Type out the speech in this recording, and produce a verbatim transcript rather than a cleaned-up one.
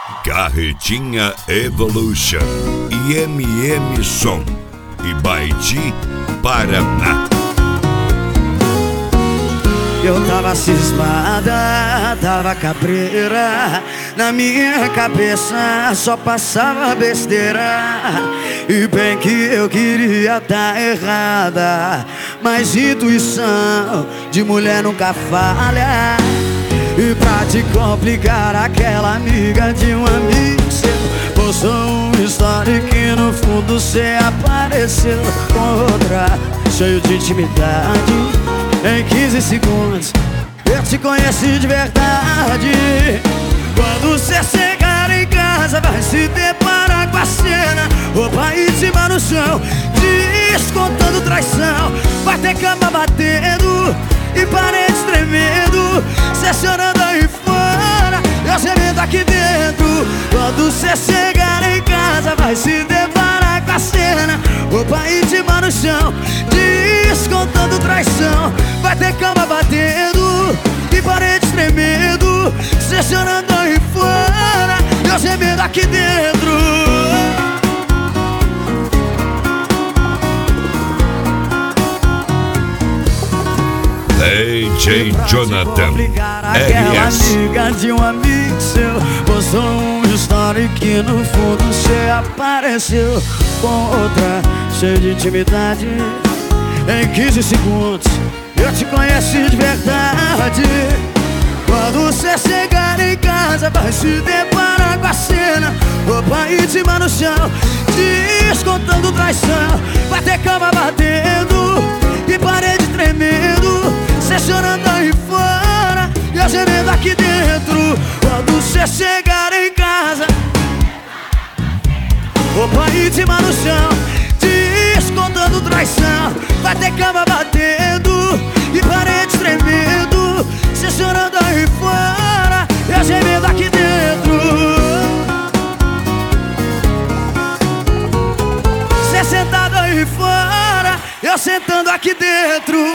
Carretinha Evolution, I M M Som, Ibaiti, Paraná. Eu tava cismada, tava cabreira, na minha cabeça só passava besteira. E bem que eu queria tá errada, mas intuição de mulher nunca falha. E pra te complicar, aquela amiga de um amigo seu postou uma história que no fundo cê apareceu com outra, cheio de intimidade. Em quinze segundos eu te conheci de verdade. Quando cê chegar em casa vai se deparar com a cena, roupa íntima no chão, descontando traição. Vai ter cama batendo e paredes tremendo, cê chorando aí fora, eu gemendo aqui dentro. Quando cê chegar em casa vai se deparar com a cena, roupa íntima no chão, descontando traição. Vai ter cama batendo e paredes tremendo, cê chorando aí fora, eu gemendo aqui dentro. D J Jonathan Aquela R S. amiga de um amigo seu postou uma história que no fundo cê apareceu com outra, cheio de intimidade. Em quinze segundos eu te conheci de verdade. Quando cê chegar em casa vai se deparar com a cena, roupa íntima no chão, descontando traição. Vai ter cama batendo e parede tremendo, cê chorando aí fora e eu gemendo aqui dentro. Quando cê chegar em casa, roupa íntima no chão, descontando traição. Vai ter cama batendo e paredes tremendo, cê chorando aí fora, eu gemendo aqui dentro. Cê sentado aí fora, eu sentando aqui dentro.